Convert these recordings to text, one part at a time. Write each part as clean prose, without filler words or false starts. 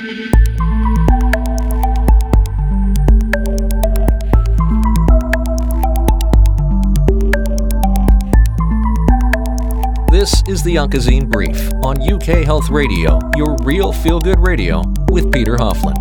This is the Oncozine Brief on UK Health Radio, your real feel-good radio with Peter Hofland.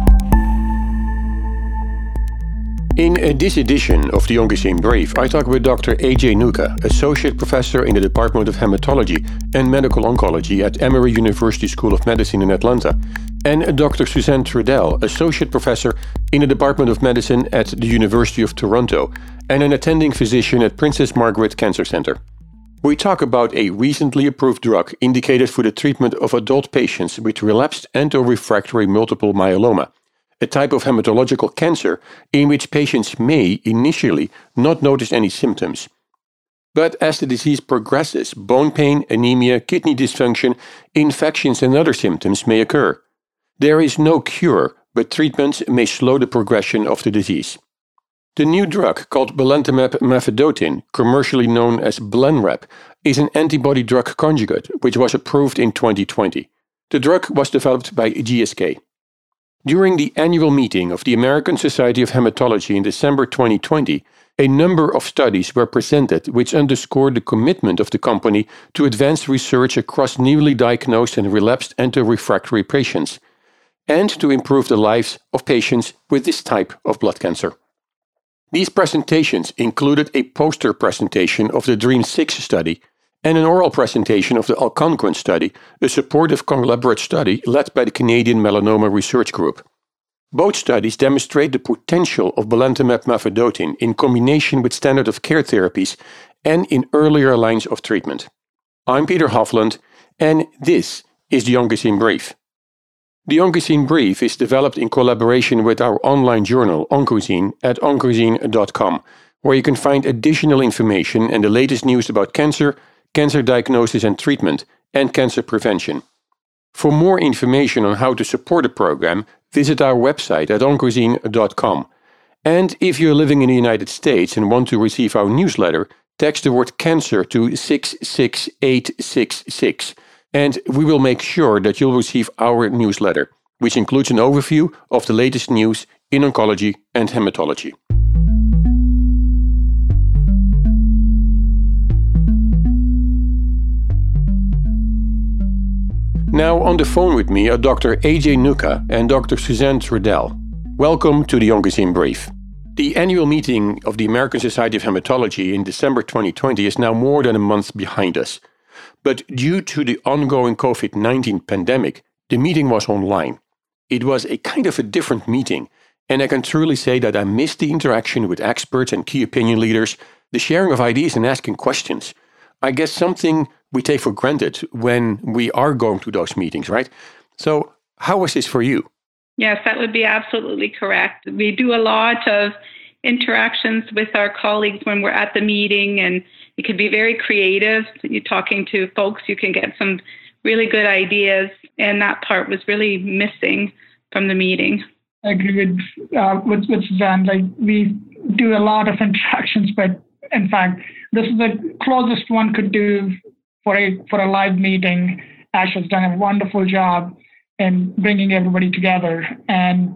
In this edition of the Oncozine Brief, I talk with Dr. AJ Nuka, Associate Professor in the Department of Hematology and Medical Oncology at Emory University School of Medicine in Atlanta, and Dr. Suzanne Trudell, Associate Professor in the Department of Medicine at the University of Toronto and an attending physician at Princess Margaret Cancer Centre. We talk about a recently approved drug indicated for the treatment of adult patients with relapsed and/or-refractory multiple myeloma, a type of hematological cancer in which patients may initially not notice any symptoms. But as the disease progresses, bone pain, anemia, kidney dysfunction, infections and other symptoms may occur. There is no cure, but treatments may slow the progression of the disease. The new drug, called belantamab mafodotin, commercially known as Blenrep, is an antibody-drug conjugate which was approved in 2020. The drug was developed by GSK. During the annual meeting of the American Society of Hematology in December 2020, a number of studies were presented which underscored the commitment of the company to advance research across newly diagnosed and relapsed and/or-refractory patients, and to improve the lives of patients with this type of blood cancer. These presentations included a poster presentation of the DREAMM-6 study and an oral presentation of the Algonquin study, a supportive collaborative study led by the Canadian Melanoma Research Group. Both studies demonstrate the potential of belantamab mafodotin in combination with standard of care therapies and in earlier lines of treatment. I'm Peter Hofland, and this is the Oncozine Brief. The Oncozine Brief is developed in collaboration with our online journal Oncozine at oncozine.com, where you can find additional information and the latest news about cancer, cancer diagnosis and treatment, and cancer prevention. For more information on how to support the program, visit our website at oncozine.com. And if you're living in the United States and want to receive our newsletter, text the word cancer to 66866. And we will make sure that you'll receive our newsletter, which includes an overview of the latest news in oncology and hematology. Now on the phone with me are Dr. AJ Nuka and Dr. Suzanne Trudell. Welcome to the Oncozine Brief. The annual meeting of the American Society of Hematology in December 2020 is now more than a month behind us. But due to the ongoing COVID-19 pandemic, the meeting was online. It was a kind of a different meeting, and I can truly say that I missed the interaction with experts and key opinion leaders, the sharing of ideas and asking questions. I guess something we take for granted when we are going to those meetings, right? So how was this for you? Yes, that would be absolutely correct. We do a lot of interactions with our colleagues when we're at the meeting, and it can be very creative. You're talking to folks, you can get some really good ideas, and that part was really missing from the meeting. I agree with Suzanne. Like, we do a lot of interactions, but in fact, this is the closest one could do for a live meeting. Ash has done a wonderful job in bringing everybody together, and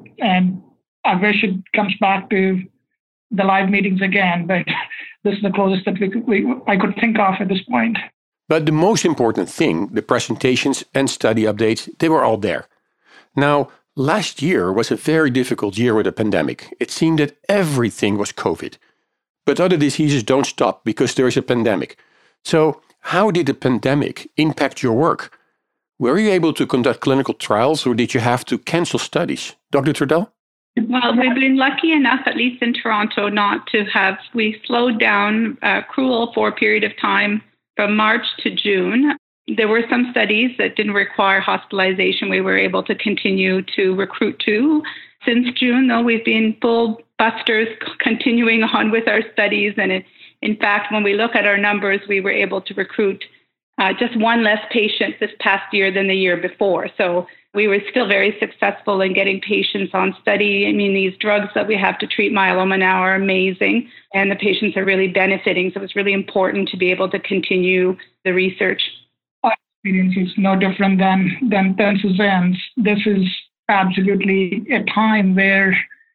I wish it comes back to the live meetings again, but this is the closest that I could think of at this point. But the most important thing, the presentations and study updates, they were all there. Now, last year was a very difficult year with the pandemic. It seemed that everything was COVID. But other diseases don't stop because there is a pandemic. So how did the pandemic impact your work? Were you able to conduct clinical trials, or did you have to cancel studies? Dr. Trudell? Well, we've been lucky enough, at least in Toronto, not to have, we slowed down accrual for a period of time from March to June. There were some studies that didn't require hospitalization we were able to continue to recruit to. Since June, though, we've been full busters continuing on with our studies. And in fact, when we look at our numbers, we were able to recruit just one less patient this past year than the year before. So we were still very successful in getting patients on study. I mean, these drugs that we have to treat myeloma now are amazing, and the patients are really benefiting. So it's really important to be able to continue the research. Our experience is no different than Suzanne's. This is absolutely a time where,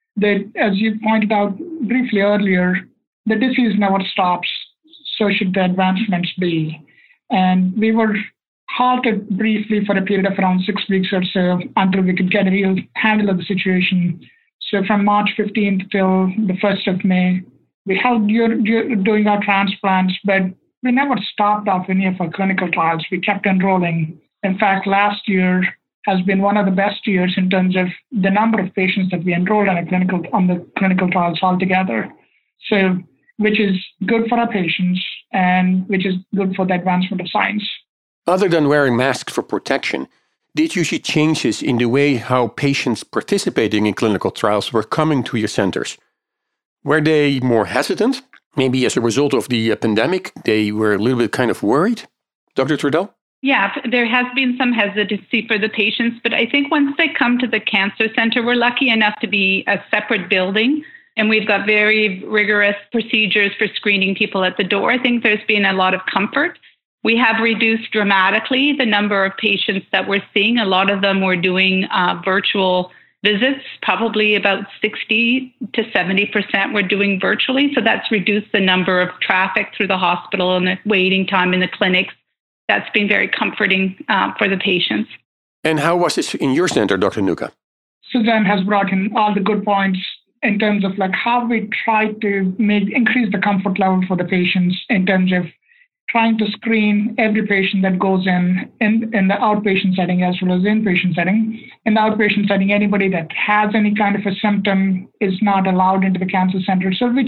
as you pointed out briefly earlier, the disease never stops. So should the advancements be. And we were halted briefly for a period of around 6 weeks or so until we could get a real handle of the situation. So from March 15th till the 1st of May, we held doing our transplants, but we never stopped off any of our clinical trials. We kept enrolling. In fact, last year has been one of the best years in terms of the number of patients that we enrolled on the clinical trials altogether. So, which is good for our patients and which is good for the advancement of science. Other than wearing masks for protection, did you see changes in the way how patients participating in clinical trials were coming to your centers? Were they more hesitant? Maybe as a result of the pandemic, they were a little bit kind of worried? Dr. Trudell? Yeah, there has been some hesitancy for the patients, but I think once they come to the cancer center, we're lucky enough to be a separate building, and we've got very rigorous procedures for screening people at the door. I think there's been a lot of comfort. We have reduced dramatically the number of patients that we're seeing. A lot of them were doing virtual visits, probably about 60 to 70% were doing virtually. So that's reduced the number of traffic through the hospital and the waiting time in the clinics. That's been very comforting for the patients. And how was this in your center, Dr. Nuka? Suzanne has brought in all the good points in terms of how we try to increase the comfort level for the patients in terms of trying to screen every patient that goes in the outpatient setting as well as the inpatient setting. In the outpatient setting, anybody that has any kind of a symptom is not allowed into the cancer center, so which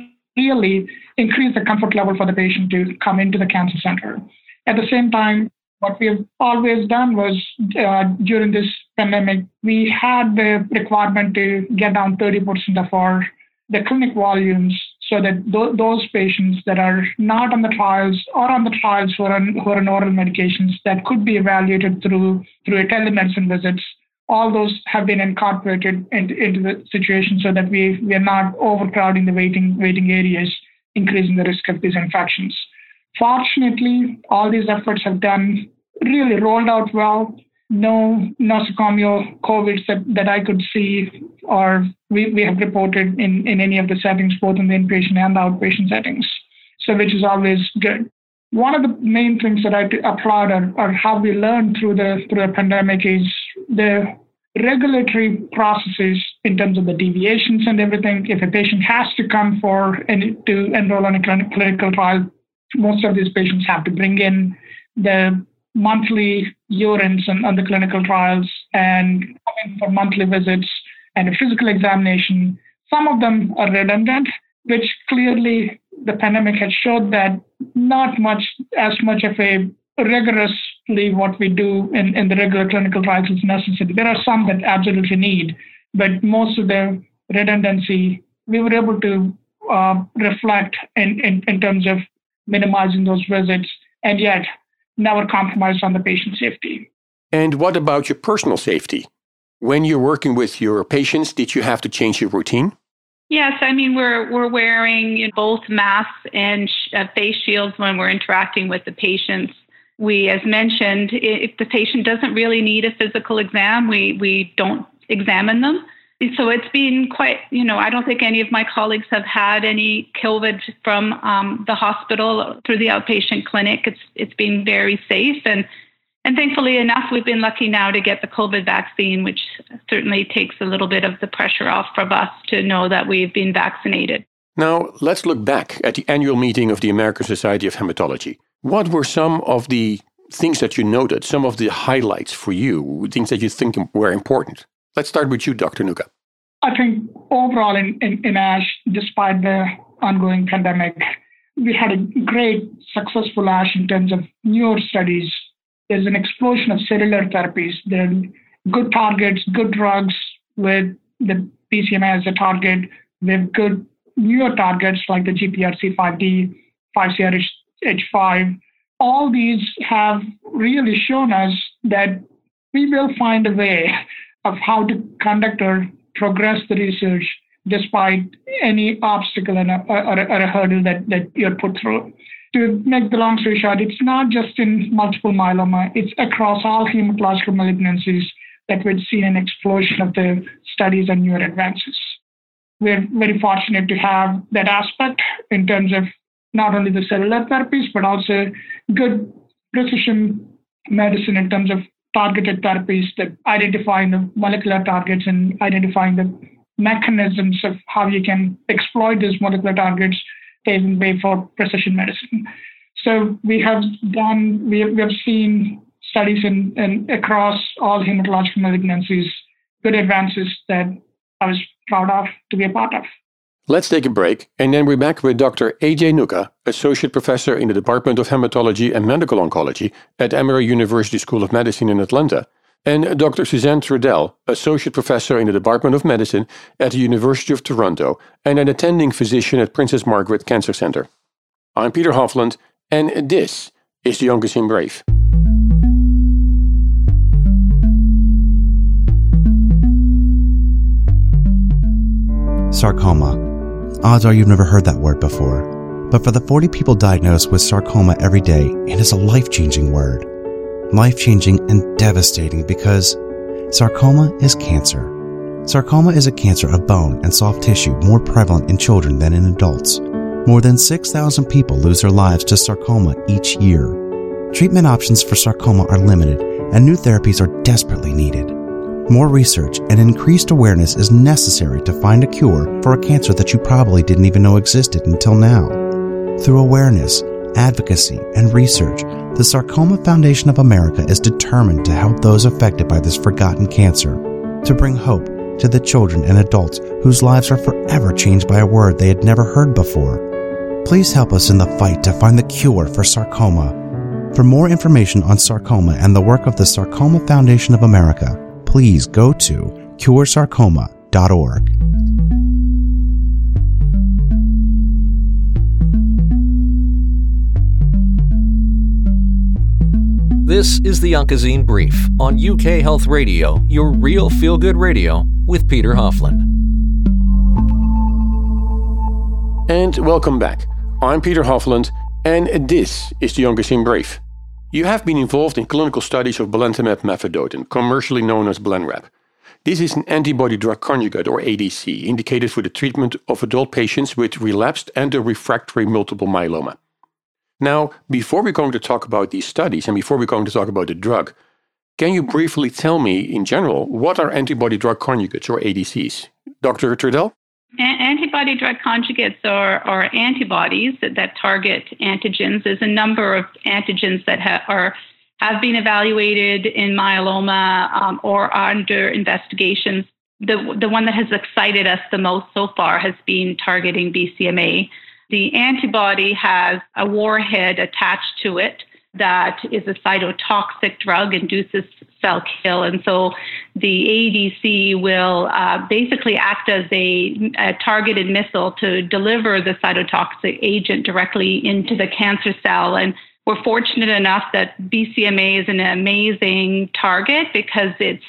really increase the comfort level for the patient to come into the cancer center. At the same time, what we have always done was during this pandemic, we had the requirement to get down 30% of the clinic volumes so that those patients that are not on the trials or on the trials who are on oral medications that could be evaluated through a telemedicine visits, all those have been incorporated into the situation so that we are not overcrowding the waiting areas, increasing the risk of these infections. Fortunately, all these efforts have really rolled out well. No nosocomial COVIDs that I could see or we have reported in any of the settings, both in the inpatient and the outpatient settings, so which is always good. One of the main things that I applaud or how we learned through the pandemic is the regulatory processes in terms of the deviations and everything. If a patient has to come to enroll on a clinical trial, most of these patients have to bring in the monthly urines on the clinical trials and come in for monthly visits and a physical examination. Some of them are redundant, which clearly the pandemic has showed that not as much of a rigorously what we do in the regular clinical trials is necessary. There are some that absolutely need, but most of the redundancy, we were able to reflect in terms of minimizing those visits and yet never compromise on the patient safety. And what about your personal safety? When you're working with your patients, did you have to change your routine? Yes, I mean, we're wearing both masks and face shields when we're interacting with the patients. We, as mentioned, if the patient doesn't really need a physical exam, we don't examine them. So it's been quite, I don't think any of my colleagues have had any COVID from the hospital through the outpatient clinic. It's been very safe. And thankfully enough, we've been lucky now to get the COVID vaccine, which certainly takes a little bit of the pressure off from us to know that we've been vaccinated. Now, let's look back at the annual meeting of the American Society of Hematology. What were some of the things that you noted, some of the highlights for you, things that you think were important? Let's start with you, Dr. Nuka. I think overall in ASH, despite the ongoing pandemic, we had a great successful ASH in terms of newer studies. There's an explosion of cellular therapies. There are good targets, good drugs with the BCMA as a target, with good newer targets like the GPRC5D, 5CRH5. All these have really shown us that we will find a way of how to conduct or progress the research despite any obstacle or a hurdle that you're put through. To make the long story short, it's not just in multiple myeloma, it's across all hematological malignancies. that we'd seen an explosion of the studies on newer advances. We're very fortunate to have that aspect in terms of not only the cellular therapies, but also good precision medicine in terms of targeted therapies that identifying the molecular targets and identifying the mechanisms of how you can exploit those molecular targets, paving way for precision medicine. So we have seen studies in across all hematological malignancies, good advances that I was proud of to be a part of. Let's take a break, and then we're back with Dr. A.J. Nuka, Associate Professor in the Department of Hematology and Medical Oncology at Emory University School of Medicine in Atlanta, and Dr. Suzanne Trudell, Associate Professor in the Department of Medicine at the University of Toronto and an attending physician at Princess Margaret Cancer Center. I'm Peter Hofland, and this is the Oncozine Brief. Sarcoma. Odds are you've never heard that word before. But for the 40 people diagnosed with sarcoma every day, it is a life-changing word. Life-changing and devastating because sarcoma is cancer. Sarcoma is a cancer of bone and soft tissue more prevalent in children than in adults. More than 6,000 people lose their lives to sarcoma each year. Treatment options for sarcoma are limited, and new therapies are desperately needed. More research and increased awareness is necessary to find a cure for a cancer that you probably didn't even know existed until now. Through awareness, advocacy, and research, the Sarcoma Foundation of America is determined to help those affected by this forgotten cancer, to bring hope to the children and adults whose lives are forever changed by a word they had never heard before. Please help us in the fight to find the cure for sarcoma. For more information on sarcoma and the work of the Sarcoma Foundation of America, please go to curesarcoma.org. This is the Oncozine Brief on UK Health Radio, your real feel-good radio, with Peter Hofland. And welcome back. I'm Peter Hofland, and this is the Oncozine Brief. You have been involved in clinical studies of belantamab mafodotin, commercially known as Blenrep. This is an antibody-drug conjugate, or ADC, indicated for the treatment of adult patients with relapsed and refractory multiple myeloma. Now, before we're going to talk about these studies and before we're going to talk about the drug, can you briefly tell me, in general, what are antibody-drug conjugates, or ADCs? Dr. Trudell? Antibody-drug conjugates are antibodies that target antigens. There's a number of antigens that have been evaluated in myeloma or are under investigations. The one that has excited us the most so far has been targeting BCMA. The antibody has a warhead attached to it that is a cytotoxic drug, induces cell kill. And so the ADC will basically act as a targeted missile to deliver the cytotoxic agent directly into the cancer cell. And we're fortunate enough that BCMA is an amazing target because its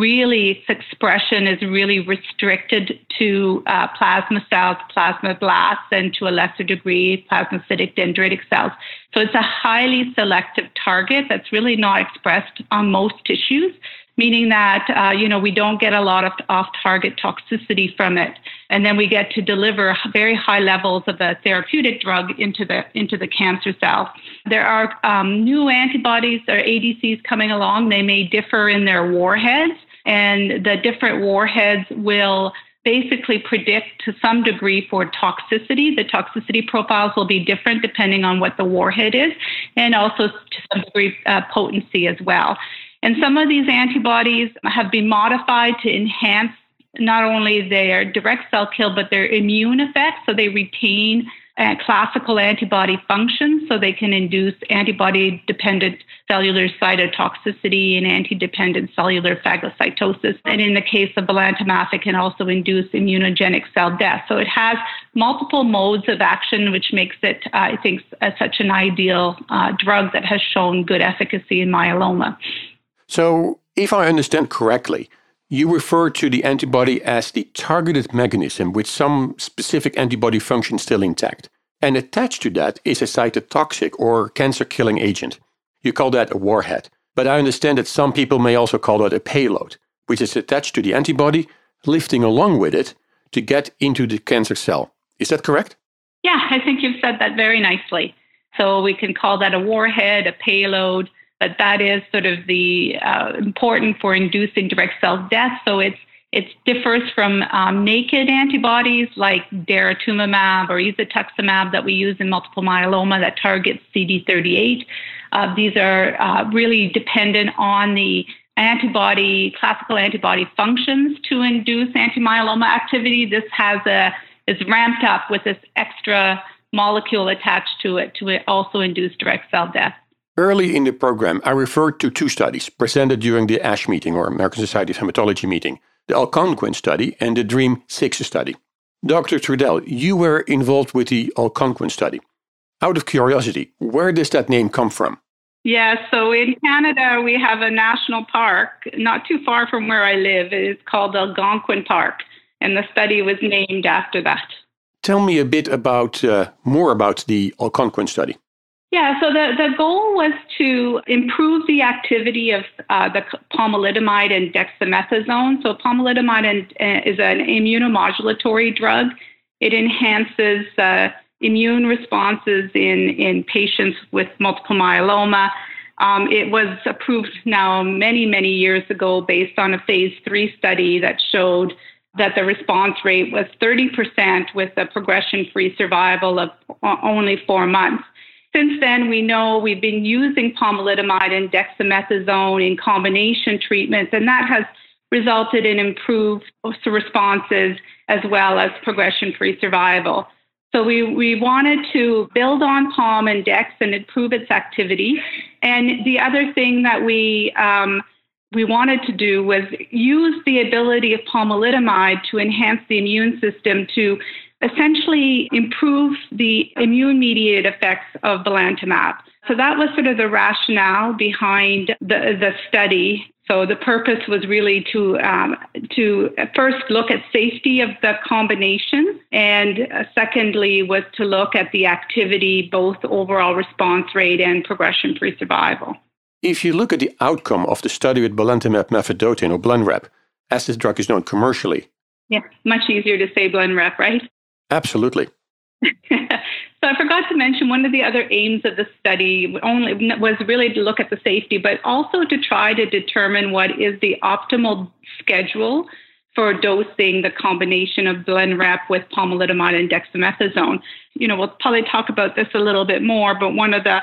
expression is really restricted to plasma cells, plasmablasts, and to a lesser degree, plasmacytic dendritic cells. So it's a highly selective target that's really not expressed on most tissues, meaning that, we don't get a lot of off-target toxicity from it. And then we get to deliver very high levels of a therapeutic drug into the cancer cell. There are new antibodies or ADCs coming along. They may differ in their warheads, and the different warheads will basically predict to some degree for toxicity. The toxicity profiles will be different depending on what the warhead is, and also to some degree potency as well. And some of these antibodies have been modified to enhance not only their direct cell kill, but their immune effects. So they retain classical antibody functions, so they can induce antibody-dependent cellular cytotoxicity and anti-dependent cellular phagocytosis. And in the case of belantamab, it can also induce immunogenic cell death. So it has multiple modes of action, which makes it, I think, such an ideal drug that has shown good efficacy in myeloma. So, if I understand correctly, you refer to the antibody as the targeted mechanism with some specific antibody function still intact. And attached to that is a cytotoxic or cancer-killing agent. You call that a warhead. But I understand that some people may also call that a payload. which is attached to the antibody, lifting along with it to get into the cancer cell. Is that correct? Yeah, I think you've said that very nicely. So we can call that a warhead, a payload, but that is sort of the important for inducing direct cell death. So it differs from naked antibodies like daratumumab or isatuximab that we use in multiple myeloma that targets CD38. These are really dependent on the classical antibody functions to induce anti-myeloma activity. This is ramped up with this extra molecule attached to it also induce direct cell death. Early in the program, I referred to two studies presented during the ASH meeting or American Society of Hematology meeting, the Algonquin study and the DREAMM-6 study. Dr. Trudell, you were involved with the Algonquin study. Out of curiosity, where does that name come from? Yeah, so in Canada, we have a national park not too far from where I live. It's called Algonquin Park, and the study was named after that. Tell me a bit more about the Algonquin study. Yeah, so the goal was to improve the activity of the pomalidomide and dexamethasone. So pomalidomide is an immunomodulatory drug. It enhances immune responses in patients with multiple myeloma. It was approved now many, many years ago based on a phase 3 study that showed that the response rate was 30% with a progression-free survival of only 4 months. Since then, we know we've been using pomalidomide and dexamethasone in combination treatments, and that has resulted in improved responses as well as progression-free survival. So we wanted to build on POM and DEX and improve its activity. And the other thing that we wanted to do was use the ability of pomalidomide to enhance the immune system to essentially improve the immune-mediated effects of belantamab. So that was sort of the rationale behind the study. So the purpose was really to first look at safety of the combination, and secondly was to look at the activity, both overall response rate and progression-free survival. If you look at the outcome of the study with belantamab mafodotin, or Blenrep, as this drug is known commercially. Yeah, much easier to say Blenrep, right? Absolutely. So I forgot to mention one of the other aims of the study was really to look at the safety, but also to try to determine what is the optimal schedule for dosing the combination of Blenrep with pomalidomide and dexamethasone. We'll probably talk about this a little bit more, but one of the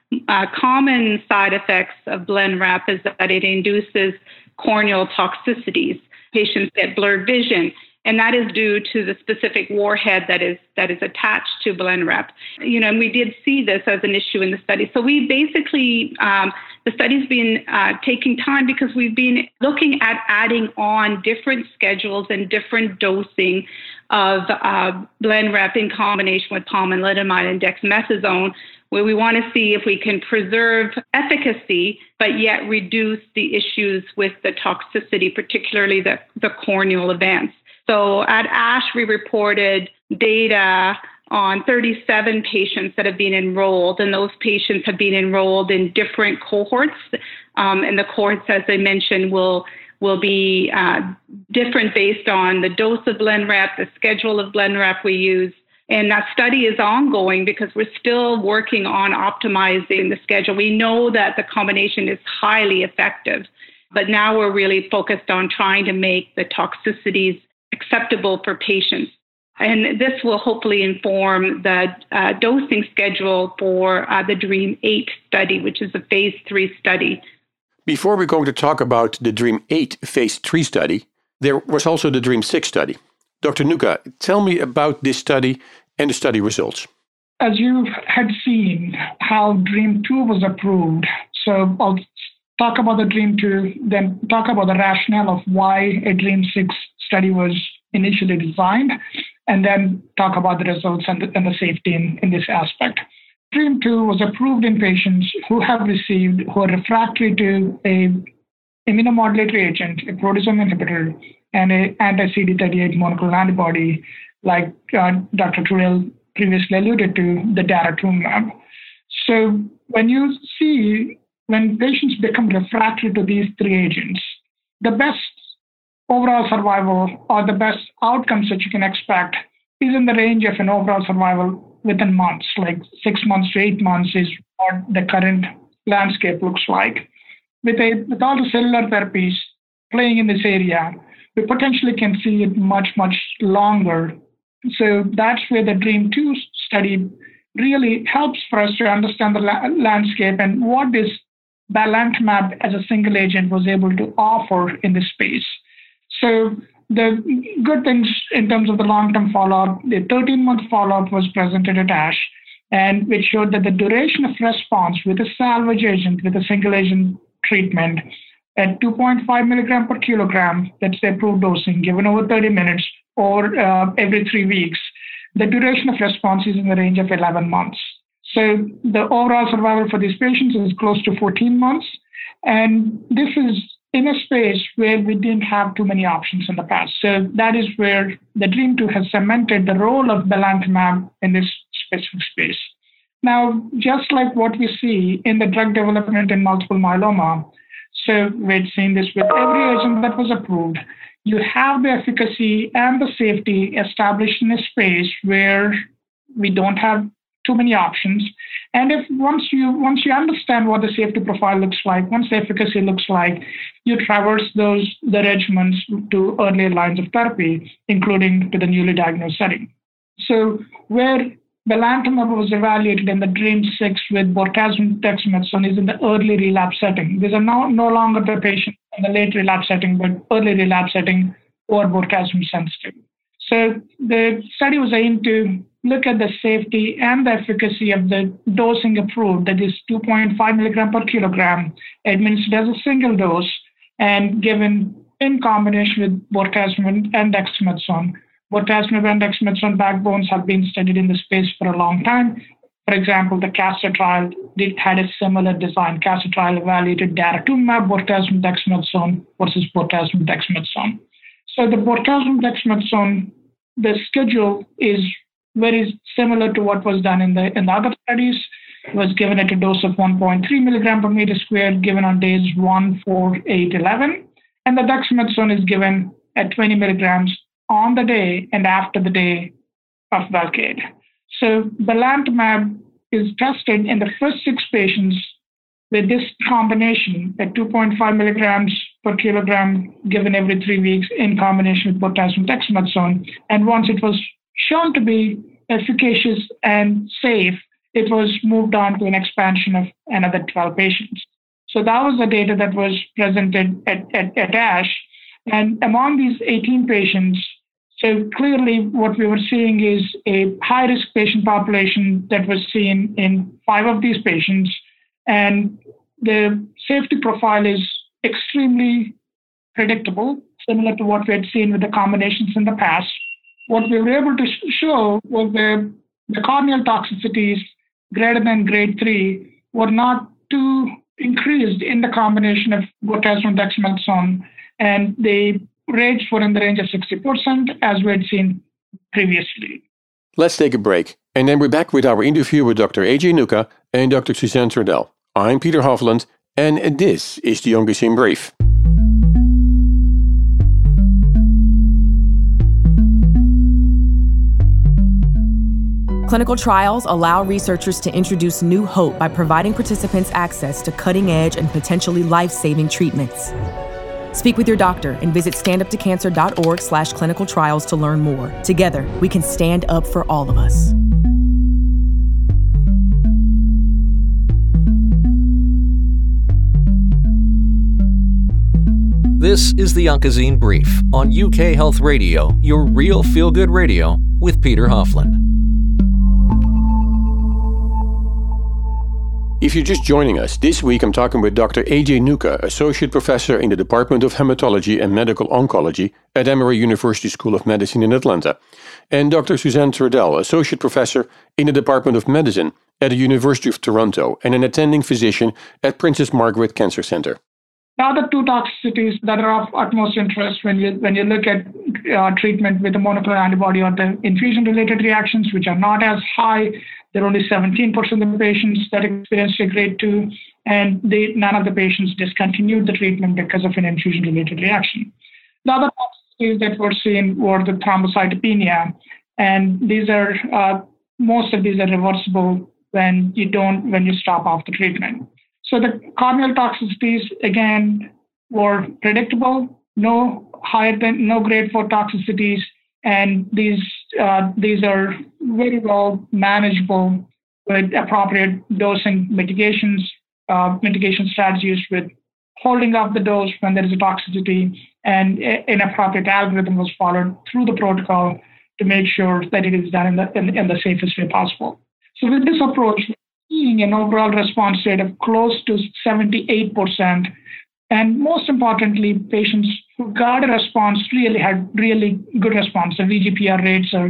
common side effects of Blenrep is that it induces corneal toxicities. Patients get blurred vision, and that is due to the specific warhead that is attached to Blenrep. And we did see this as an issue in the study. So we basically, the study's been taking time because we've been looking at adding on different schedules and different dosing of Blenrep in combination with pomalidomide and dexamethasone, where we want to see if we can preserve efficacy, but yet reduce the issues with the toxicity, particularly the corneal events. So at ASH, we reported data on 37 patients that have been enrolled, and those patients have been enrolled in different cohorts. And the cohorts, as I mentioned, will be different based on the dose of Blenrep, the schedule of Blenrep we use. And that study is ongoing because we're still working on optimizing the schedule. We know that the combination is highly effective, but now we're really focused on trying to make the toxicities acceptable for patients. And this will hopefully inform the dosing schedule for the DREAMM-8 study, which is a phase 3 study. Before we're going to talk about the DREAMM-8 phase 3 study, there was also the DREAMM-6 study. Dr. Nuka, tell me about this study and the study results. As you had seen how DREAMM-2 was approved, so I'll talk about the DREAMM-2, then talk about the rationale of why a DREAMM-6 study was initially designed, and then talk about the results and the safety in this aspect. DREAMM-2 was approved in patients who are refractory to a immunomodulatory agent, a proteasome inhibitor, and an anti-CD38 monoclonal antibody, like Dr. Trudell previously alluded to, the daratumumab. So when patients become refractory to these three agents, the best overall survival or the best outcomes that you can expect is in the range of an overall survival within months, like 6 months to 8 months is what the current landscape looks like. With all the cellular therapies playing in this area, we potentially can see it much, much longer. So that's where the DREAM2 study really helps for us to understand the landscape and what this belantamab as a single agent was able to offer in this space. So the good things in terms of the long-term follow-up, the 13-month follow-up was presented at ASH, and which showed that the duration of response with a salvage agent, with a single agent treatment at 2.5 milligram per kilogram, that's the approved dosing, given over 30 minutes or every 3 weeks, the duration of response is in the range of 11 months. So the overall survival for these patients is close to 14 months. And this is in a space where we didn't have too many options in the past. So that is where the DREAM2 has cemented the role of belantamab in this specific space. Now, just like what we see in the drug development in multiple myeloma, so we've seen this with every agent that was approved, you have the efficacy and the safety established in a space where we don't have too many options. And if once you understand what the safety profile looks like, once the efficacy looks like, you traverse the regimens to earlier lines of therapy, including to the newly diagnosed setting. So where belantamab was evaluated in the DREAM6 with bortezomib dexamethasone is in the early relapse setting. These are no longer the patient in the late relapse setting, but early relapse setting or bortezomib sensitive. So the study was aimed to look at the safety and the efficacy of the dosing approved, that is 2.5 milligram per kilogram, administered as a single dose and given in combination with bortezomib and dexamethasone. Bortezomib and dexamethasone backbones have been studied in the space for a long time. For example, the CASTOR trial had a similar design. CASTOR trial evaluated daratumumab, bortezomib, dexamethasone versus bortezomib, dexamethasone. So the bortezomib, dexamethasone, the schedule is very similar to what was done in the other studies. It was given at a dose of 1.3 milligram per meter squared, given on days 1, 4, 8, 11. And the dexamethasone is given at 20 milligrams on the day and after the day of Velcade. So belantamab is tested in the first 6 patients with this combination at 2.5 milligrams per kilogram given every 3 weeks in combination with bortezomib dexamethasone. And once it was shown to be efficacious and safe, it was moved on to an expansion of another 12 patients. So that was the data that was presented at ASH. And among these 18 patients, so clearly what we were seeing is a high-risk patient population that was seen in 5 of these patients. And the safety profile is extremely predictable, similar to what we had seen with the combinations in the past. What we were able to show was the corneal toxicities greater than grade 3 were not too increased in the combination of bortezomib dexamethasone, and the rates were in the range of 60%, as we had seen previously. Let's take a break, and then we're back with our interview with Dr. AJ Nuka and Dr. Suzanne Turdell. I'm Peter Hofland, and this is the Oncogene Brief. Clinical trials allow researchers to introduce new hope by providing participants access to cutting-edge and potentially life-saving treatments. Speak with your doctor and visit standuptocancer.org/clinical trials to learn more. Together, we can stand up for all of us. This is the Oncogene Brief on UK Health Radio, your real feel-good radio with Peter Hofland. If you're just joining us, this week I'm talking with Dr. AJ Nuka, Associate Professor in the Department of Hematology and Medical Oncology at Emory University School of Medicine in Atlanta, and Dr. Suzanne Turdell, Associate Professor in the Department of Medicine at the University of Toronto and an attending physician at Princess Margaret Cancer Center. The other 2 toxicities that are of utmost interest when you look at treatment with a monoclonal antibody or the infusion-related reactions, which are not as high. There are only 17% of the patients that experienced a grade 2, and none of the patients discontinued the treatment because of an infusion-related reaction. The other toxicities that were seen were the thrombocytopenia, and these are most of these are reversible when you stop off the treatment. So the corneal toxicities again were predictable, no grade 4 toxicities, and these are very well manageable with appropriate dosing mitigation strategies, with holding up the dose when there is a toxicity, and an appropriate algorithm was followed through the protocol to make sure that it is done in the safest way possible. So with this approach, we're seeing an overall response rate of close to 78%. And most importantly, patients who got a response really had really good response. The VGPR rates are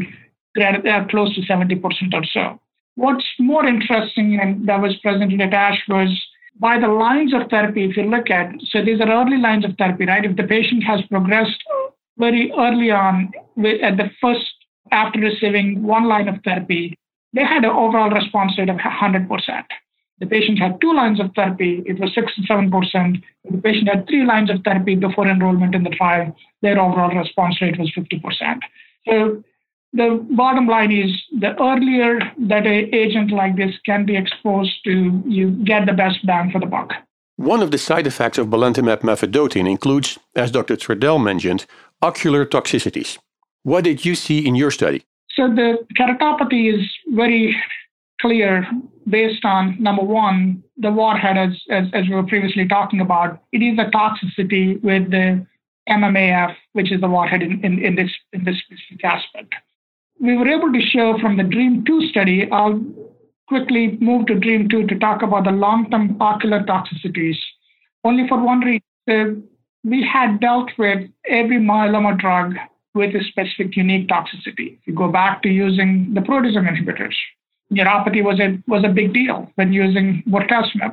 close to 70% or so. What's more interesting, and that was presented at ASH, was by the lines of therapy, if you look at, so these are early lines of therapy, right? If the patient has progressed very early on at the first, after receiving one line of therapy, they had an overall response rate of 100%. The patient had 2 lines of therapy, it was 67%. If the patient had 3 lines of therapy before enrollment in the trial, their overall response rate was 50%. So the bottom line is, the earlier that an agent like this can be exposed to, you get the best bang for the buck. One of the side effects of belantamab mafodotin includes, as Dr. Trudell mentioned, ocular toxicities. What did you see in your study? So the keratopathy is very clear based on, number one, the warhead, as we were previously talking about. It is a toxicity with the MMAF, which is the warhead in this specific aspect. We were able to show from the DREAM2 study, I'll quickly move to DREAM2 to talk about the long-term ocular toxicities. Only for one reason, we had dealt with every myeloma drug with a specific unique toxicity. If you go back to using the proteasome inhibitors, neuropathy was a big deal when using bortezomib.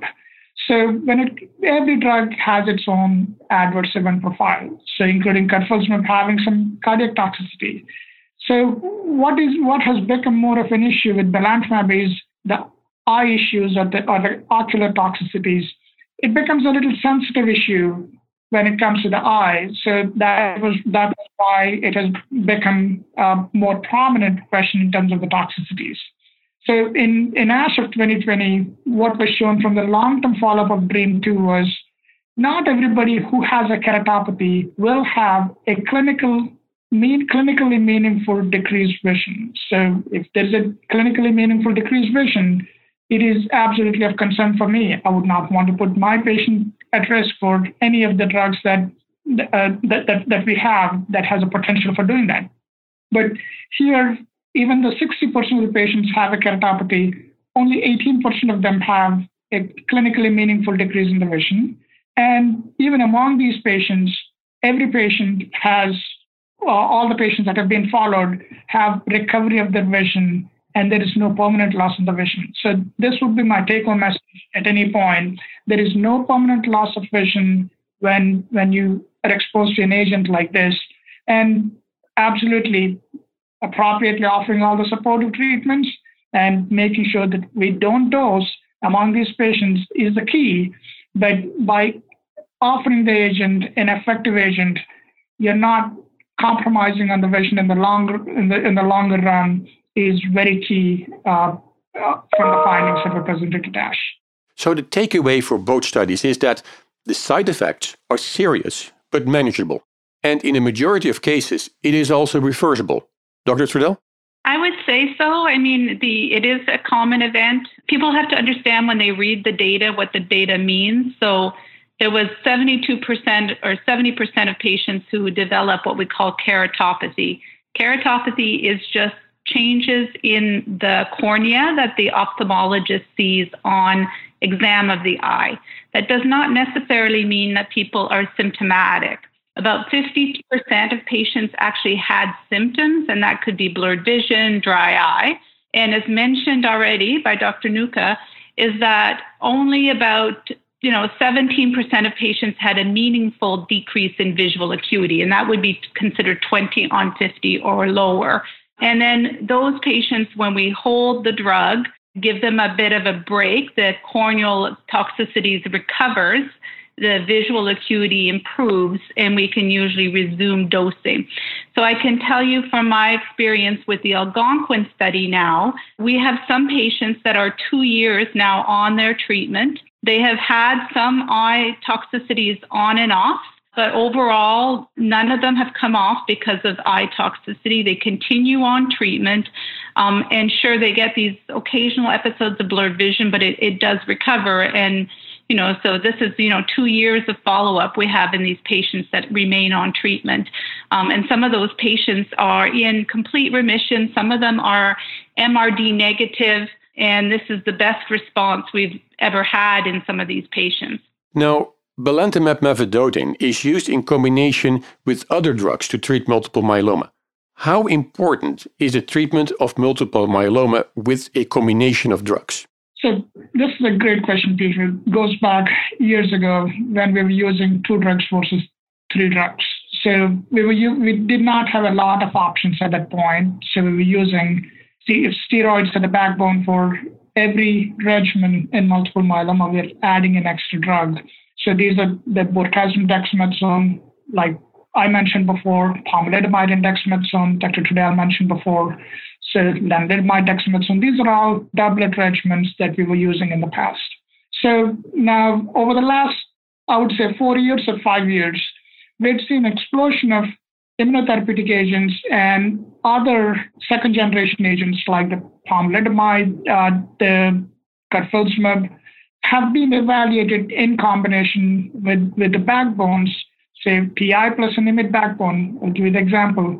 So every drug has its own adverse event profile, so including carfilzomib having some cardiac toxicity. So what has become more of an issue with belantamab is the eye issues or the ocular toxicities. It becomes a little sensitive issue when it comes to the eye. So that was why it has become a more prominent question in terms of the toxicities. So in ASH of 2020, what was shown from the long-term follow-up of DREAM2 was not everybody who has a keratopathy will have a clinically meaningful decreased vision. So if there's a clinically meaningful decreased vision, it is absolutely of concern for me. I would not want to put my patient at risk for any of the drugs that we have that has a potential for doing that. But here, even though 60% of the patients have a keratopathy, only 18% of them have a clinically meaningful decrease in the vision. And even among these patients, every patient has, all the patients that have been followed have recovery of their vision, and there is no permanent loss in the vision. So this would be my take-home message at any point. There is no permanent loss of vision when you are exposed to an agent like this. And absolutely, appropriately offering all the supportive treatments and making sure that we don't dose among these patients is the key. But by offering the agent, an effective agent, you're not compromising on the vision in the longer run is very key from the findings that were presented at ASH. So the takeaway for both studies is that the side effects are serious but manageable. And in a majority of cases, it is also reversible. Dr. Trudell? I would say so. I mean, it is a common event. People have to understand when they read the data what the data means. So there was 72% or 70% of patients who develop what we call keratopathy. Keratopathy is just changes in the cornea that the ophthalmologist sees on exam of the eye. That does not necessarily mean that people are symptomatic. About 50% of patients actually had symptoms, and that could be blurred vision, dry eye. And as mentioned already by Dr. Nuka, is that only about 17% of patients had a meaningful decrease in visual acuity, and that would be considered 20 on 50 or lower. And then those patients, when we hold the drug, give them a bit of a break, the corneal toxicities recovers, the visual acuity improves and we can usually resume dosing. So I can tell you from my experience with the Algonquin study now, we have some patients that are 2 years now on their treatment. They have had some eye toxicities on and off, but overall, none of them have come off because of eye toxicity. They continue on treatment. And sure, they get these occasional episodes of blurred vision, but it does recover. And, so this is, 2 years of follow-up we have in these patients that remain on treatment. And some of those patients are in complete remission. Some of them are MRD negative. And this is the best response we've ever had in some of these patients. Now, belantamab mafodotin is used in combination with other drugs to treat multiple myeloma. How important is the treatment of multiple myeloma with a combination of drugs? So this is a great question, Peter. It goes back years ago when we were using 2 drugs versus 3 drugs. So we did not have a lot of options at that point. So we were using steroids as the backbone for every regimen in multiple myeloma. We're adding an extra drug. So these are the bortezomib, dexamethasone, like I mentioned before, pomalidomide and dexamethasone, Dr. Trudell mentioned before, so lenalidomide, dexamethasone. These are all doublet regimens that we were using in the past. So now over the last, I would say 4 years or 5 years, we've seen an explosion of immunotherapeutic agents and other second-generation agents like the pomalidomide, the carfilzomib, have been evaluated in combination with the backbones, say PI plus an IMiD backbone. I'll give you the example,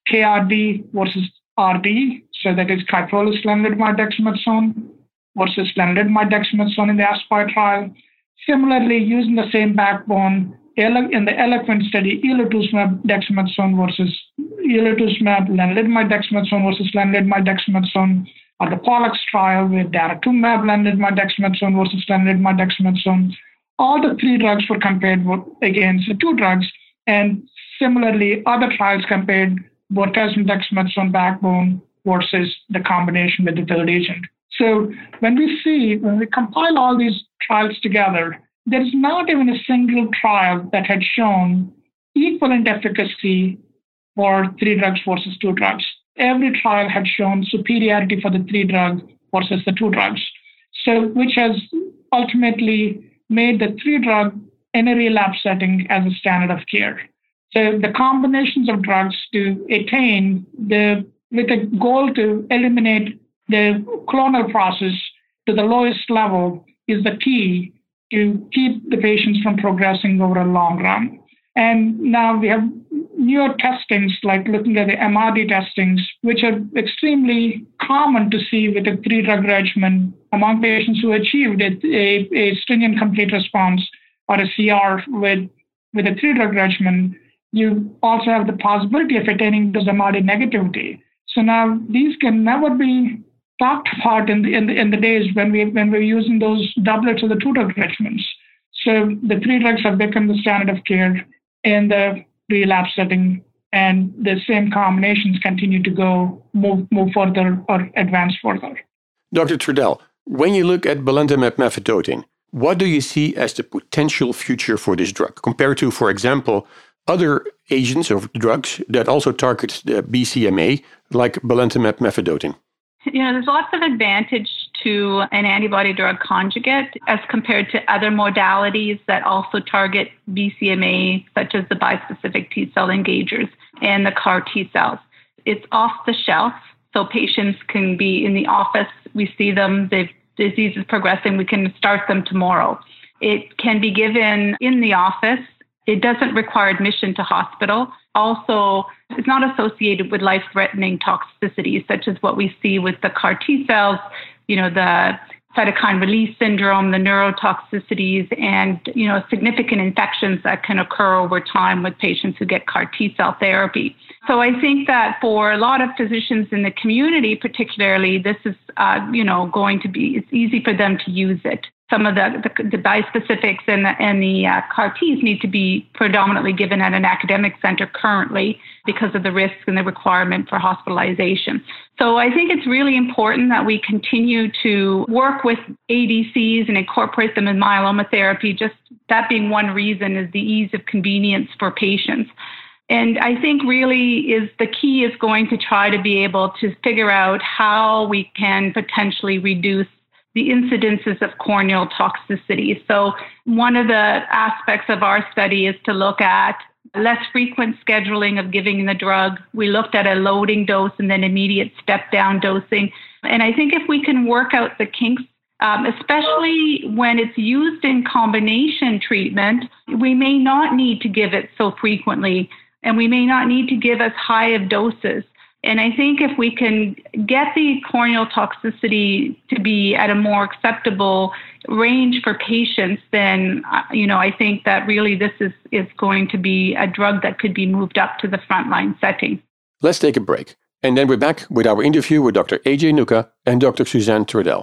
KRD versus RD, so that is Kyprolis, lenalidomide, dexamethasone versus lenalidomide, dexamethasone in the ASPIRE trial. Similarly, using the same backbone, in the ELOQUENT study, elotuzumab, dexamethasone versus elotuzumab, lenalidomide, dexamethasone versus lenalidomide, dexamethasone, or the POLLUX trial with daratumumab, lenalidomide, dexamethasone versus lenalidomide, dexamethasone. All the 3 drugs were compared against the 2 drugs, and similarly, other trials compared bortezomib, dexamethasone backbone versus the combination with the third agent. So when we compile all these trials together, there is not even a single trial that had shown equivalent efficacy for 3 drugs versus 2 drugs. Every trial had shown superiority for the 3 drugs versus the 2 drugs. So which has ultimately made the 3 drug in a relapse setting as a standard of care. So the combinations of drugs to attain with a goal to eliminate the clonal process to the lowest level is the key to keep the patients from progressing over a long run. And now we have newer testings, like looking at the MRD testings, which are extremely common to see with a 3-drug regimen among patients who achieved a stringent complete response or a CR with a 3-drug regimen. You also have the possibility of attaining those MRD negativity. So now these can never be talked about in the days when we're using those doublets of the 2-drug regimens. So the 3 drugs have become the standard of care in the relapse setting, and the same combinations continue to move further or advance further. Dr. Trudell, when you look at belantamab mafodotin, what do you see as the potential future for this drug compared to, for example, other agents or drugs that also target the BCMA, like belantamab mafodotin? There's lots of advantage to an antibody drug conjugate as compared to other modalities that also target BCMA, such as the bispecific T-cell engagers and the CAR T-cells. It's off the shelf, so patients can be in the office. We see them, the disease is progressing, we can start them tomorrow. It can be given in the office. It doesn't require admission to hospital. Also, it's not associated with life-threatening toxicities, such as what we see with the CAR T-cells, the cytokine release syndrome, the neurotoxicities, and, significant infections that can occur over time with patients who get CAR T-cell therapy. So I think that for a lot of physicians in the community, particularly, this is, going to be, it's easy for them to use it. Some of the bispecifics and the CAR Ts need to be predominantly given at an academic center currently because of the risk and the requirement for hospitalization. So I think it's really important that we continue to work with ADCs and incorporate them in myeloma therapy, just that being one reason is the ease of convenience for patients. And I think really the key is going to try to be able to figure out how we can potentially reduce the incidences of corneal toxicity. So one of the aspects of our study is to look at less frequent scheduling of giving the drug. We looked at a loading dose and then immediate step-down dosing. And I think if we can work out the kinks, especially when it's used in combination treatment, we may not need to give it so frequently, and we may not need to give as high of doses. And I think if we can get the corneal toxicity to be at a more acceptable range for patients, then, I think that really this is going to be a drug that could be moved up to the frontline setting. Let's take a break. And then we're back with our interview with Dr. A.J. Nuka and Dr. Suzanne Trudell.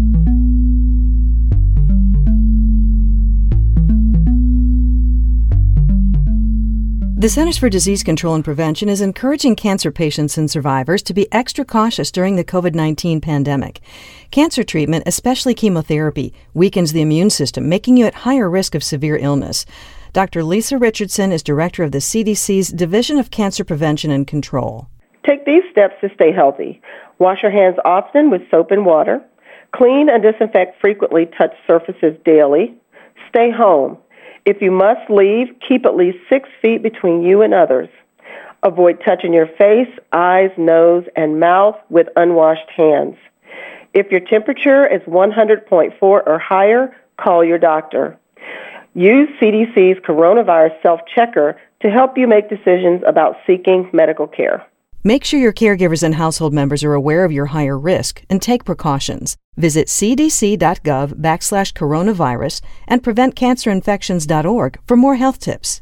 The Centers for Disease Control and Prevention is encouraging cancer patients and survivors to be extra cautious during the COVID-19 pandemic. Cancer treatment, especially chemotherapy, weakens the immune system, making you at higher risk of severe illness. Dr. Lisa Richardson is director of the CDC's Division of Cancer Prevention and Control. Take these steps to stay healthy. Wash your hands often with soap and water. Clean and disinfect frequently touched surfaces daily. Stay home. If you must leave, keep at least 6 feet between you and others. Avoid touching your face, eyes, nose, and mouth with unwashed hands. If your temperature is 100.4 or higher, call your doctor. Use CDC's coronavirus self-checker to help you make decisions about seeking medical care. Make sure your caregivers and household members are aware of your higher risk and take precautions. Visit cdc.gov/coronavirus and preventcancerinfections.org for more health tips.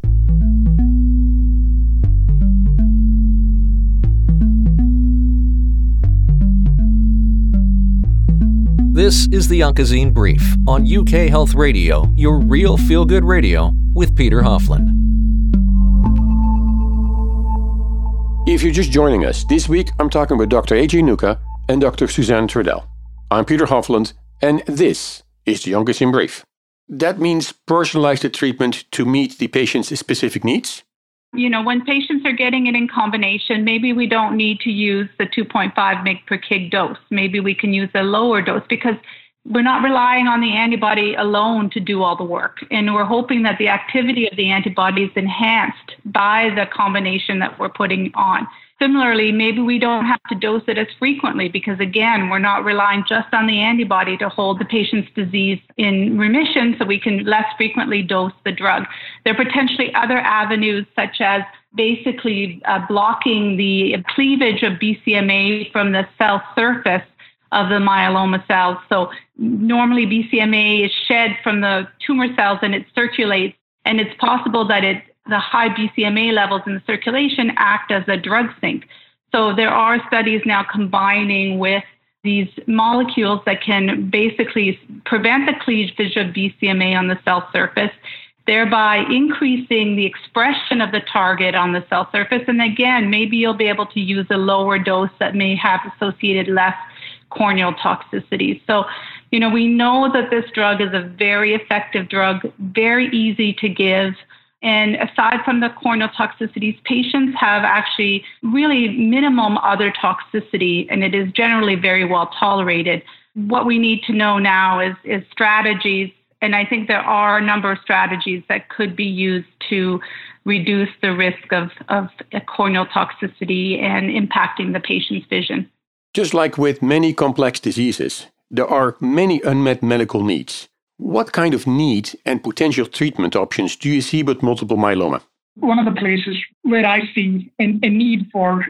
This is the Oncozine Brief on UK Health Radio, your real feel-good radio with Peter Hofland. If you're just joining us, this week I'm talking with Dr. A.J. Nuka and Dr. Suzanne Trudell. I'm Peter Hofland, and this is the Oncozine Brief. That means personalized treatment to meet the patient's specific needs? When patients are getting it in combination, maybe we don't need to use the 2.5 mg per kg dose. Maybe we can use a lower dose because we're not relying on the antibody alone to do all the work. And we're hoping that the activity of the antibody is enhanced by the combination that we're putting on. Similarly, maybe we don't have to dose it as frequently because, again, we're not relying just on the antibody to hold the patient's disease in remission, so we can less frequently dose the drug. There are potentially other avenues, such as basically blocking the cleavage of BCMA from the cell surface of the myeloma cells. So normally BCMA is shed from the tumor cells and it circulates, and it's possible that the high BCMA levels in the circulation act as a drug sink. So there are studies now combining with these molecules that can basically prevent the cleavage of BCMA on the cell surface, thereby increasing the expression of the target on the cell surface. And again, maybe you'll be able to use a lower dose that may have associated less corneal toxicity. So, we know that this drug is a very effective drug, very easy to give. And aside from the corneal toxicities, patients have actually really minimum other toxicity, and it is generally very well tolerated. What we need to know now is strategies, and I think there are a number of strategies that could be used to reduce the risk of corneal toxicity and impacting the patient's vision. Just like with many complex diseases, there are many unmet medical needs. What kind of need and potential treatment options do you see with multiple myeloma? One of the places where I see a need for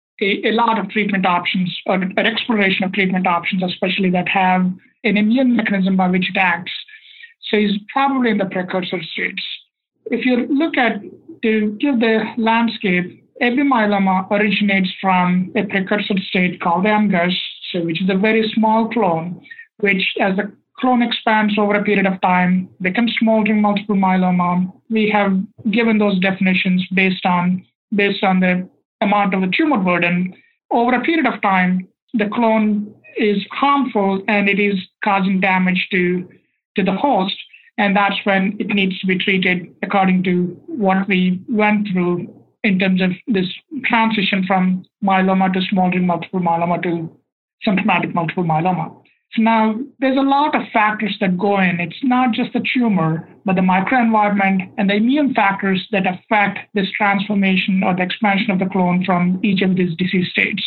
a lot of treatment options, or an exploration of treatment options, especially that have an immune mechanism by which it acts, so is probably in the precursor states. If you look at, to give the landscape, every myeloma originates from a precursor state called MGUS, which is a very small clone, which as the clone expands over a period of time, becomes smoldering multiple myeloma. We have given those definitions based on the amount of the tumor burden. Over a period of time, the clone is harmful and it is causing damage to the host. And that's when it needs to be treated according to what we went through in terms of this transition from myeloma to smoldering multiple myeloma to symptomatic multiple myeloma. So now there's a lot of factors that go in. It's not just the tumor, but the microenvironment and the immune factors that affect this transformation or the expansion of the clone from each of these disease states.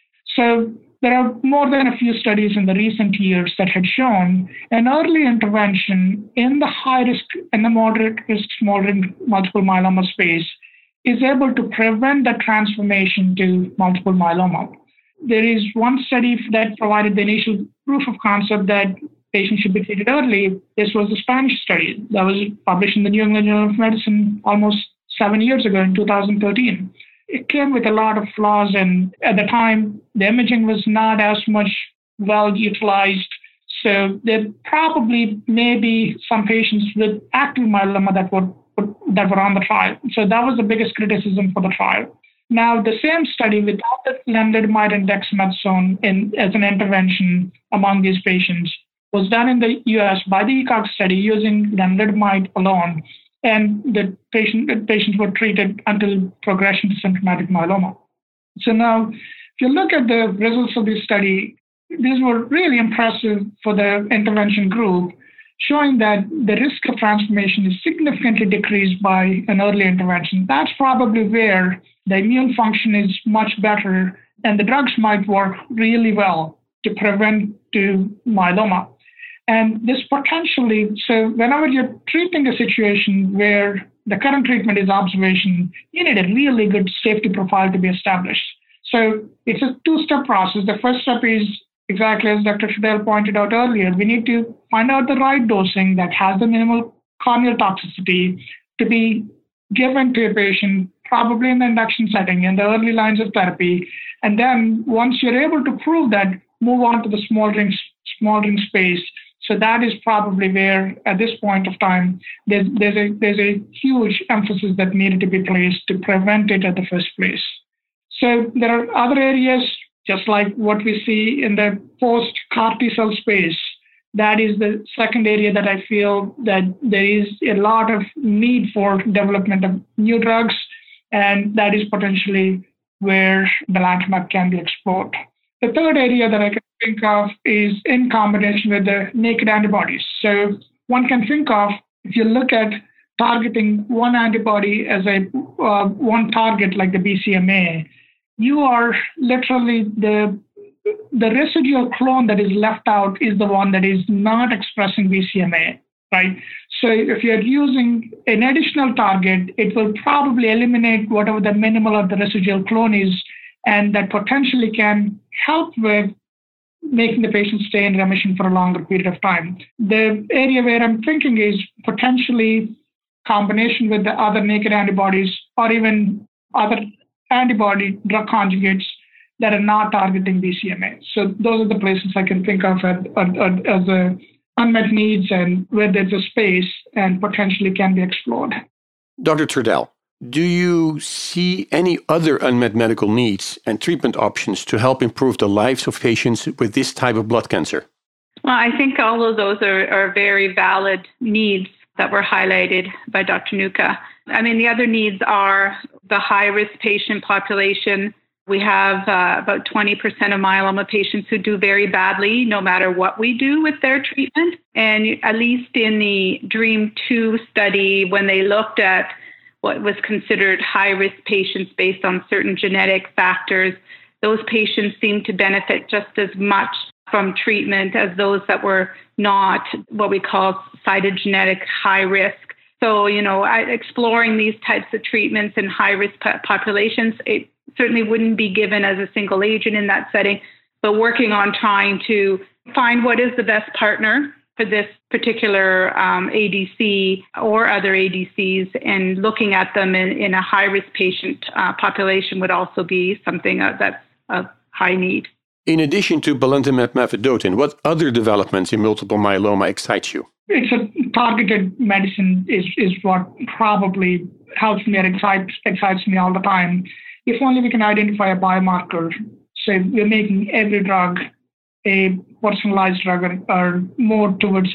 So there are more than a few studies in the recent years that had shown an early intervention in the high risk and the moderate risk smoldering multiple myeloma space is able to prevent the transformation to multiple myeloma. There is one study that provided the initial proof of concept that patients should be treated early. This was a Spanish study that was published in the New England Journal of Medicine almost 7 years ago in 2013. It came with a lot of flaws, and at the time, the imaging was not as much well utilized. So there probably may be some patients with active myeloma that were on the trial. So that was the biggest criticism for the trial. Now, the same study without the lenalidomide and dexamethasone as an intervention among these patients was done in the U.S. by the ECOG study using lenalidomide alone, and the patients were treated until progression to symptomatic myeloma. So now, if you look at the results of this study, these were really impressive for the intervention group, showing that the risk of transformation is significantly decreased by an early intervention. That's probably where the immune function is much better, and the drugs might work really well to prevent myeloma. And this potentially, so whenever you're treating a situation where the current treatment is observation, you need a really good safety profile to be established. So it's a two-step process. The first step is exactly as Dr. Fidel pointed out earlier. We need to find out the right dosing that has the minimal corneal toxicity to be given to a patient, probably in the induction setting, in the early lines of therapy. And then once you're able to prove that, move on to the smoldering space. So that is probably where, at this point of time, there's a huge emphasis that needed to be placed to prevent it at the first place. So there are other areas, just like what we see in the post-CAR T-cell space. That is the second area that I feel that there is a lot of need for development of new drugs, and that is potentially where belantamab can be explored. The third area that I can think of is in combination with the naked antibodies. So one can think of, if you look at targeting one antibody as a one target like the BCMA, you are literally the residual clone that is left out is the one that is not expressing BCMA, right? So if you're using an additional target, it will probably eliminate whatever the minimal or the residual clone is, and that potentially can help with making the patient stay in remission for a longer period of time. The area where I'm thinking is potentially combination with the other naked antibodies or even other antibody drug conjugates that are not targeting BCMA. So those are the places I can think of as the unmet needs and where there's a space and potentially can be explored. Dr. Trudell, do you see any other unmet medical needs and treatment options to help improve the lives of patients with this type of blood cancer? Well, I think all of those are very valid needs that were highlighted by Dr. Nuka. I mean, the other needs are the high-risk patient population. We have about 20% of myeloma patients who do very badly no matter what we do with their treatment. And at least in the DREAM2 study, when they looked at what was considered high-risk patients based on certain genetic factors, those patients seemed to benefit just as much from treatment as those that were not what we call cytogenetic high risk. So, exploring these types of treatments in high-risk populations, it certainly wouldn't be given as a single agent in that setting, but working on trying to find what is the best partner for this particular ADC or other ADCs, and looking at them in a high-risk patient population would also be something that's of high need. In addition to belantamab mafodotin, what other developments in multiple myeloma excite you? It's a targeted medicine is what probably helps me and excites me all the time. If only we can identify a biomarker, so we're making every drug a personalized drug or more towards a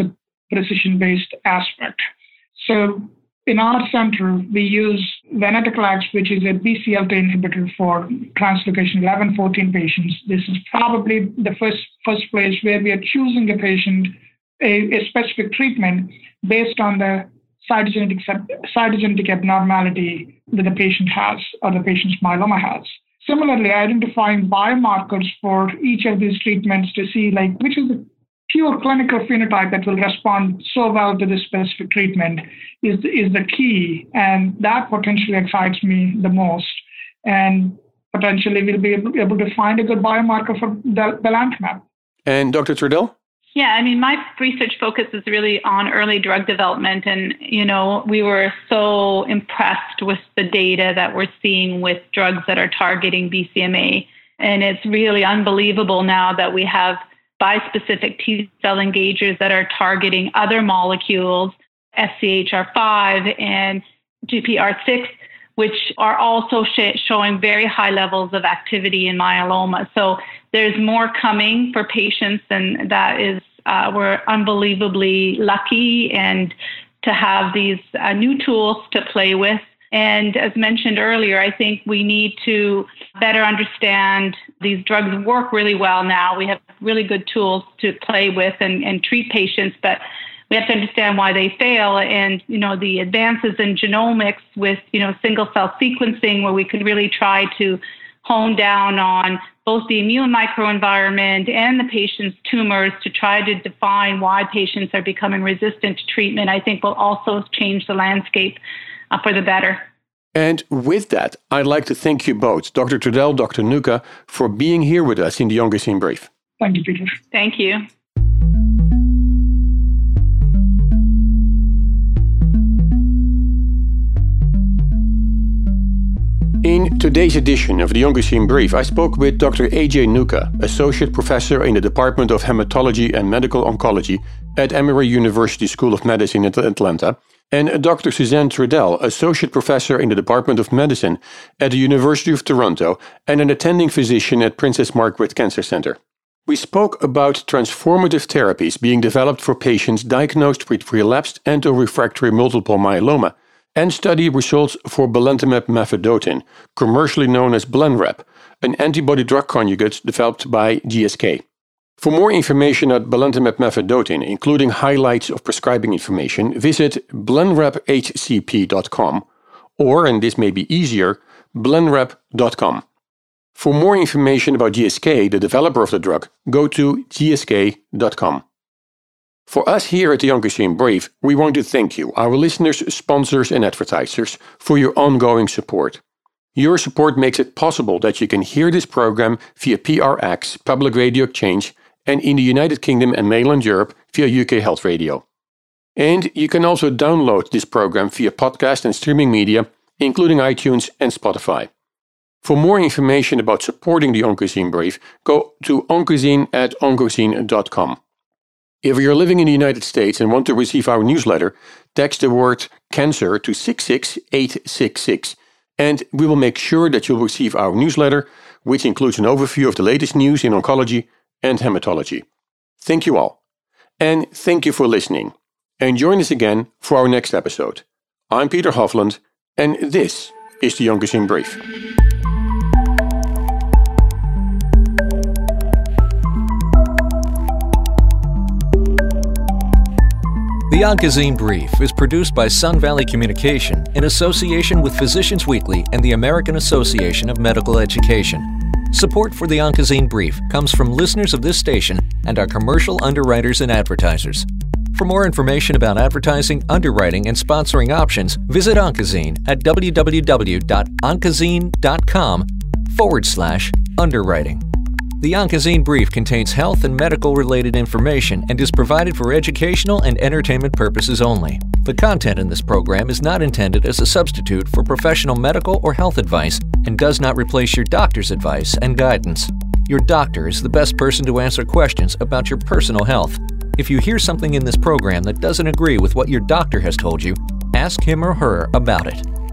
precision-based aspect. So in our center, we use venetoclax, which is a BCL2 inhibitor for translocation 11-14 patients. This is probably the first place where we are choosing a patient, a specific treatment based on the cytogenetic abnormality that the patient has or the patient's myeloma has. Similarly, identifying biomarkers for each of these treatments to see which is the pure clinical phenotype that will respond so well to this specific treatment is the key, and that potentially excites me the most. And potentially we'll be able to find a good biomarker for belantamab. And Dr. Trudell? Yeah, my research focus is really on early drug development. And, we were so impressed with the data that we're seeing with drugs that are targeting BCMA. And it's really unbelievable now that we have bispecific T-cell engagers that are targeting other molecules, FCHR5 and GPR6, which are also showing very high levels of activity in myeloma. So there's more coming for patients, and that is, we're unbelievably lucky and to have these new tools to play with. And as mentioned earlier, I think we need to better understand these drugs work really well now. We have really good tools to play with and treat patients, but we have to understand why they fail. And, the advances in genomics with, single cell sequencing, where we could really try to hone down on both the immune microenvironment and the patient's tumors to try to define why patients are becoming resistant to treatment, I think will also change the landscape for the better. And with that, I'd like to thank you both, Dr. Trudell, Dr. Nuka, for being here with us in the Oncozine Brief. Thank you, Peter. Thank you. In today's edition of the Oncozine Brief, I spoke with Dr. A.J. Nuka, Associate Professor in the Department of Hematology and Medical Oncology at Emory University School of Medicine in Atlanta, and Dr. Suzanne Trudell, Associate Professor in the Department of Medicine at the University of Toronto and an attending physician at Princess Margaret Cancer Centre. We spoke about transformative therapies being developed for patients diagnosed with relapsed and or refractory multiple myeloma, and study results for belantamab mafodotin, commercially known as Blenrep, an antibody-drug conjugate developed by GSK. For more information on belantamab mafodotin, including highlights of prescribing information, visit blenrephcp.com or, and this may be easier, blenrep.com. For more information about GSK, the developer of the drug, go to gsk.com. For us here at the Oncozine Brief, we want to thank you, our listeners, sponsors and advertisers, for your ongoing support. Your support makes it possible that you can hear this program via PRX, Public Radio Exchange, and in the United Kingdom and mainland Europe via UK Health Radio. And you can also download this program via podcast and streaming media, including iTunes and Spotify. For more information about supporting the Oncozine Brief, go to oncozine@oncozine.com. If you're living in the United States and want to receive our newsletter, text the word cancer to 66866, and we will make sure that you'll receive our newsletter, which includes an overview of the latest news in oncology and hematology. Thank you all. And thank you for listening. And join us again for our next episode. I'm Peter Hofland, and this is the Oncozine Brief. The Oncozine Brief is produced by Sun Valley Communication in association with Physicians Weekly and the American Association of Medical Education. Support for the Oncozine Brief comes from listeners of this station and our commercial underwriters and advertisers. For more information about advertising, underwriting, and sponsoring options, visit Oncozine at www.oncozine.com/underwriting. The Oncozine Brief contains health and medical-related information and is provided for educational and entertainment purposes only. The content in this program is not intended as a substitute for professional medical or health advice and does not replace your doctor's advice and guidance. Your doctor is the best person to answer questions about your personal health. If you hear something in this program that doesn't agree with what your doctor has told you, ask him or her about it.